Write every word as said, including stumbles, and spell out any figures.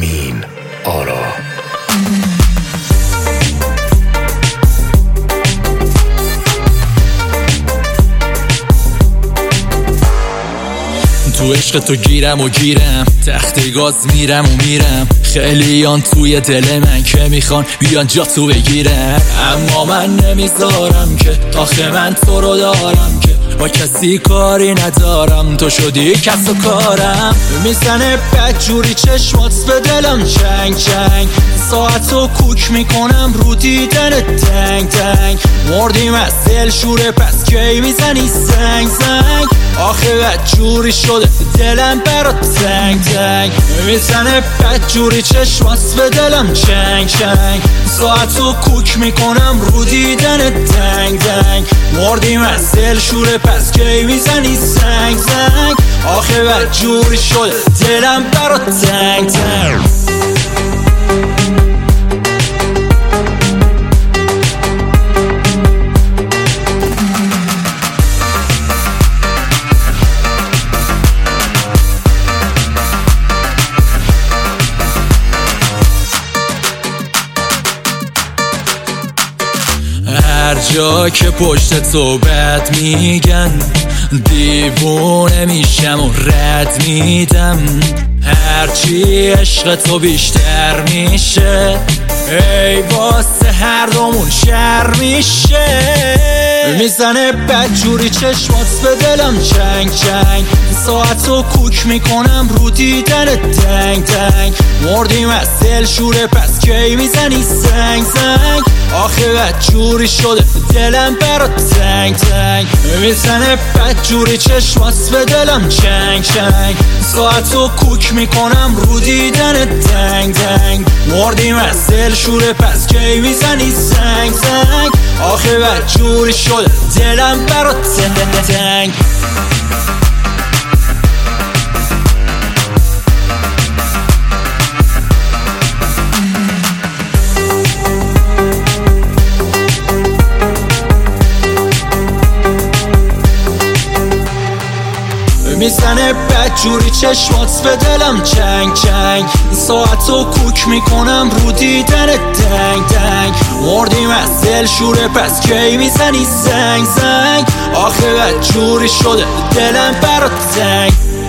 امین آرا. تو عشق تو گیرم و گیرم، تخت گاز میرم و میرم. خیلیان توی دل من که میخوان بیان جا تو بگیرم، اما من نمیذارم که آخه من تو رو دارم که با کسی کاری ندارم. تو شدی کس و کارم، میزنه بدجوری چشمات به دلم چنگ چنگ. ساعتو کوک میکنم رو دیدن تنگ تنگ. مردیم از دل شوره پس کی میزنی زنگ زنگ. آخه بدجوری شده دلم برات تنگ تنگ. میزنه بدجوری چشمات به دلم چنگ چنگ. ساعتو کوک میکنم رو دیدن تنگ تنگ. مردیم از دل شوره پس کی میزنی زنگ زنگ. آخه بدجوری شده دلم برات تنگ تنگ. هر جا که پشت تو بد میگن دیوونه میشم و رد میدم. هرچی عشق تو بیشتر میشه ای واسه هر دومون شر میشه. میزنه بدجوری چشمات به دلم چنگ چنگ. ساعتو کوک میکنم رو دیدن تنگ تنگ. مردیم از دل شوره پس کی میزنی زنگ زنگ. آخه بدجوری شده دلم برات تنگ تنگ. میزنه بدجوری چشمات به دلم چنگ چنگ. ساعتو کوک میکنم رو دیدن تنگ تنگ. مردیم از دل شوره پس کی میزنی زنگ زنگ. آخه بدجوری شده دلم برات تنگ تنگ. میزنه بدجوری چشمات به دلم چنگ چنگ. ساعتو کوک میکنم رو دیدن تنگ تنگ. مردیم از دل شوره پس کی میزنی زنگ زنگ. آخه بدجوری شده دلم برات تنگ.